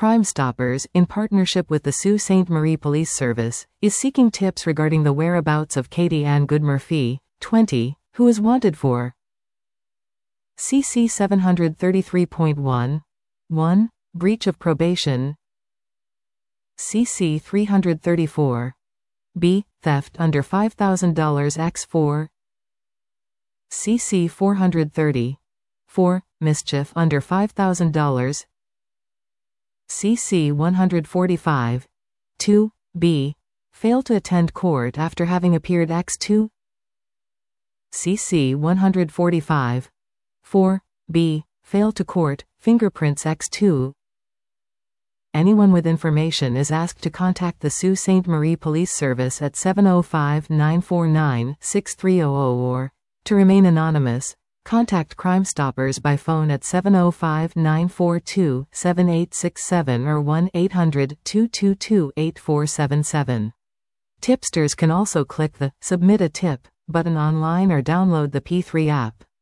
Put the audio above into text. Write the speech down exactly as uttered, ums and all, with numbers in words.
Crime Stoppers, in partnership with the Sault Ste. Marie Police Service, is seeking tips regarding the whereabouts of Katie Ann Goodmurphy, twenty, who is wanted for C C seven thirty-three point one, one. Breach of probation, C C three thirty-four, B. Theft under five thousand dollars by four, C C four thirty, four. Mischief under five thousand dollars, C C one forty-five, two. B. Fail to attend court after having appeared by two, C C one forty-five, four. B. Fail to court, fingerprints by two. Anyone with information is asked to contact the Sault Ste. Marie Police Service at seven oh five, nine four nine, six three hundred or, to remain anonymous, contact Crime Stoppers by phone at seven oh five, nine four two, seven eight six seven or one eight hundred, two two two, eight four seven seven. Tipsters can also click the Submit a Tip button online or download the P three app.